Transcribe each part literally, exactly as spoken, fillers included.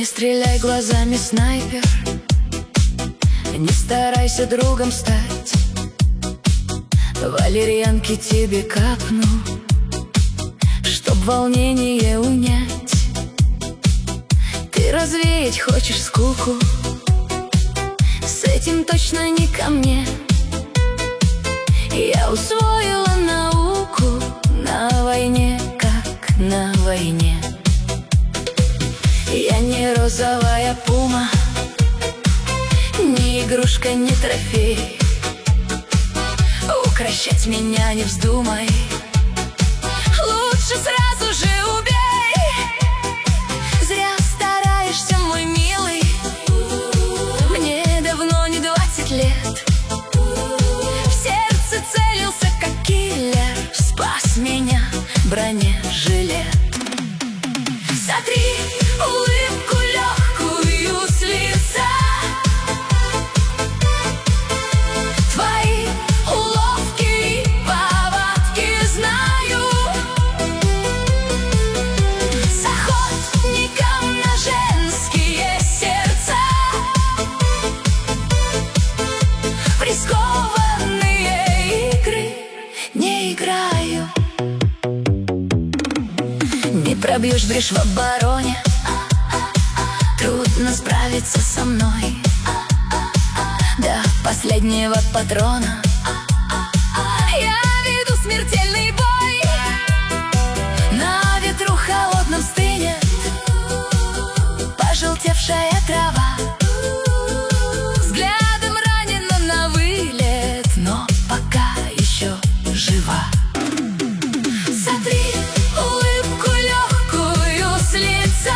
Не стреляй глазами, снайпер, не старайся другом стать. Валерьянки тебе капну, чтоб волнение унять. Ты развеять хочешь скуку, с этим точно не ко мне. Я усвоила науку на войне, как на войне. Я не розовая пума, ни игрушка, ни трофей. Укращать меня не вздумай, лучше сразу же убей. Зря стараешься, мой милый, мне давно не двадцать лет. В сердце целился, как киллер, спас меня бронежилет. Сотри улыбку легкую с лица, твои уловки и повадки знаю. С охотником на женские сердца в рискованные игры не играю. Не пробьешь брешь в обороне, трудно справиться со мной. До последнего патрона я веду смертельный бой. На ветру холодном стынет пожелтевшая трава. Взглядом ранена на вылет, но пока еще жива. Сотри улыбку легкую с лица,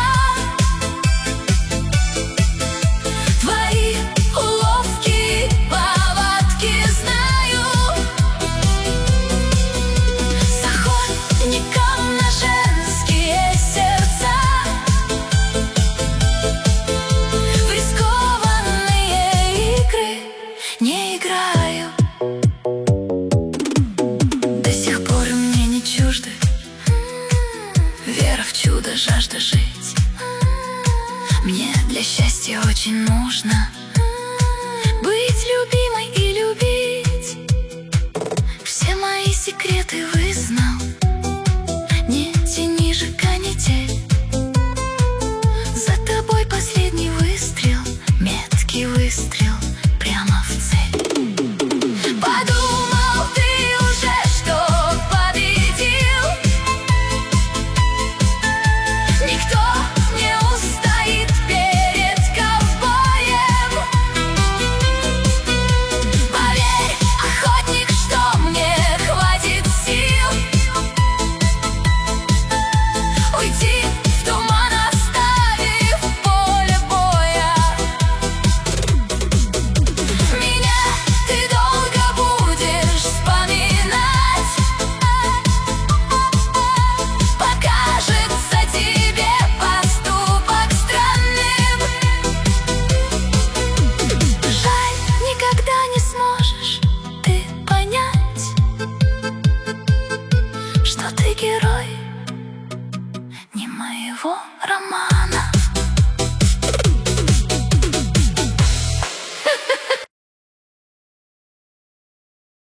твои уловки и повадки знаю. С охотником на женские сердца в рискованные игры не играю. До сих пор мне не чужды вера в чудо, жажда жить. Мне для счастья очень нужно быть любимой и любить. Все мои секреты вызнал, не тяни же канитель. За тобой последний выстрел, меткий выстрел прямо в цель. Подумал ты уже, что победил? Никто не устоит перед ковбоем. Поверь, охотник, что мне хватит сил уйти в туман, оставив поле боя. Меня ты долго будешь вспоминать, покажется тебе поступок странным. Жаль, никогда не сможешь ты понять, что ты герой.